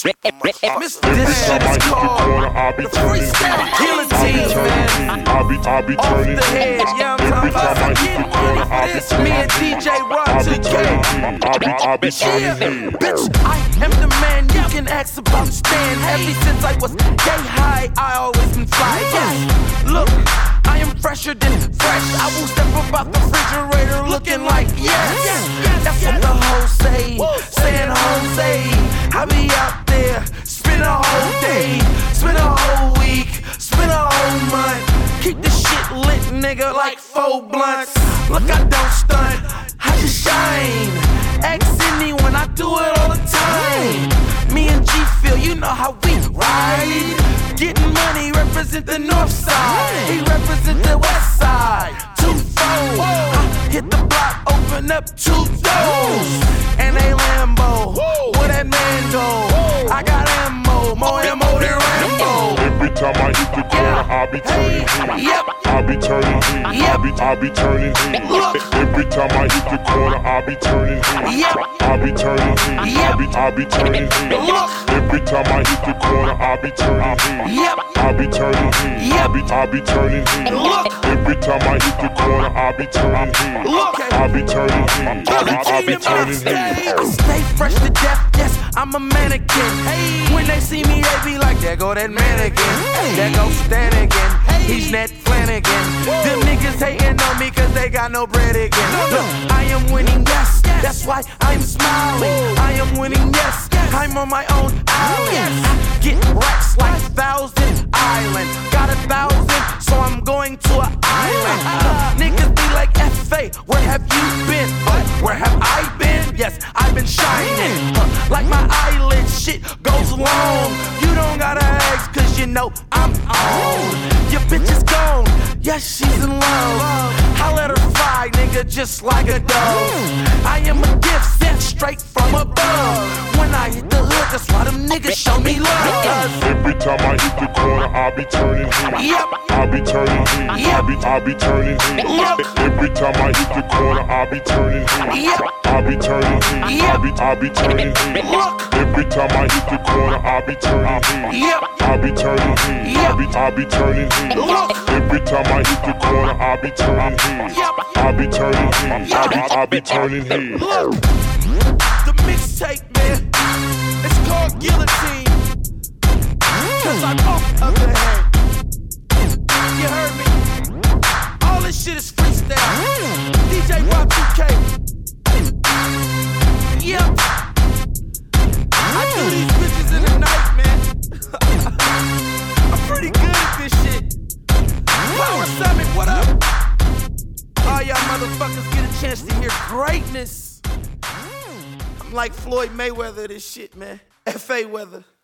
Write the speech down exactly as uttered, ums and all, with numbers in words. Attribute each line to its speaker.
Speaker 1: Mister This shit is called the freestyle guillotine, man.
Speaker 2: I'll be, I'll be
Speaker 1: Off
Speaker 2: turning.
Speaker 1: the head, yeah, I'm talking about some getting money for this. Me and D J Rock two K.
Speaker 2: I'll be, I'll be
Speaker 1: Yeah,
Speaker 2: turning.
Speaker 1: bitch, I am the man you can ask about Stan. Ever since I was gay high, I always been fly. Yes, look, I am fresher than fresh. I will step about the refrigerator looking like yes. That's what the hoes say, saying Jose. I be out there, spend a whole day, spend a whole week, spend a whole month. Keep the shit lit, nigga, like four blunts. Look, I don't stunt, I just shine. Asking me when I do it all the time. Me and G-Phil, you know how we ride. Getting money, represent the north side. He represent the west side. Two-fold, I hit the block, open up two doors. And a Lambo, where that man go? I got ammo, more ammo than Rambo.
Speaker 2: Every time I hit the corner, I'll be turning heat.
Speaker 1: Yep.
Speaker 2: I'll be turning heat. I'll be, I'll be turning heat.
Speaker 1: Look.
Speaker 2: Every time I hit the corner, I'll be turning heat.
Speaker 1: Yep.
Speaker 2: I'll be turning heat.
Speaker 1: Yep.
Speaker 2: I'll be, I'll be turning heat.
Speaker 1: Look.
Speaker 2: Every time I hit the corner, I'll be turning heat.
Speaker 1: Yep.
Speaker 2: I'll be turning heat.
Speaker 1: Yep.
Speaker 2: I'll be, I'll be turning heat.
Speaker 1: Look.
Speaker 2: Every time I hit the corner, I'll be turning heat.
Speaker 1: Look.
Speaker 2: I'll be turning heat. I'll be, I'll be turning heat.
Speaker 1: I stay fresh to death, yes, I'm a mannequin. When they see me, they be like, there go that mannequin. There go Stan again, he's Ned Flanagan. Them niggas hating on me cause they got no bread again. Look, I am winning, yes, that's why I'm smiling. I am winning, yes, I'm on my own island. I get racks like Thousand Island. Got a thousand, so I'm going to an island. Uh, niggas be like, F A, where have you been? Oh, where have I been? Yes, I've been shining. Uh, like my eyelid, shit goes long. You don't gotta ask, cause you know I'm on. Your bitch is gone, yes, she's in love. I let her fly, nigga, just like a dove. I am a gift sent straight from above. When I hit the hood, that's why them niggas show me love.
Speaker 2: Every time I hit the corner, I'll be turning heat.
Speaker 1: Yep.
Speaker 2: I'll be turning heat.
Speaker 1: Yep.
Speaker 2: I'll be, I'll be turning heat.
Speaker 1: Look.
Speaker 2: Every time I hit the corner, I'll be turning heat.
Speaker 1: Yep.
Speaker 2: I'll be turning heat.
Speaker 1: Yep.
Speaker 2: I'll be, I'll be turning heat.
Speaker 1: Look.
Speaker 2: Every time I hit the corner, I'll be turning heat.
Speaker 1: Yep.
Speaker 2: I'll be turning heat.
Speaker 1: Yep.
Speaker 2: I'll be, I'll be turning heat.
Speaker 1: Look.
Speaker 2: Every time I hit the corner, I'll be turning heat.
Speaker 1: Yep.
Speaker 2: I'll be turning heat. I'll be, I'll be turning heat.
Speaker 1: Look, the mixtape, man, it's called Guillotine. Cause I'm off of the head. You heard me? All this shit is freestyle. D J Rock two K. Yep. I do these bitches in the night, man. I'm pretty good at this shit. Power Summit, what up? All y'all motherfuckers get a chance to hear greatness. I'm like Floyd Mayweather, this shit, man. F A weather.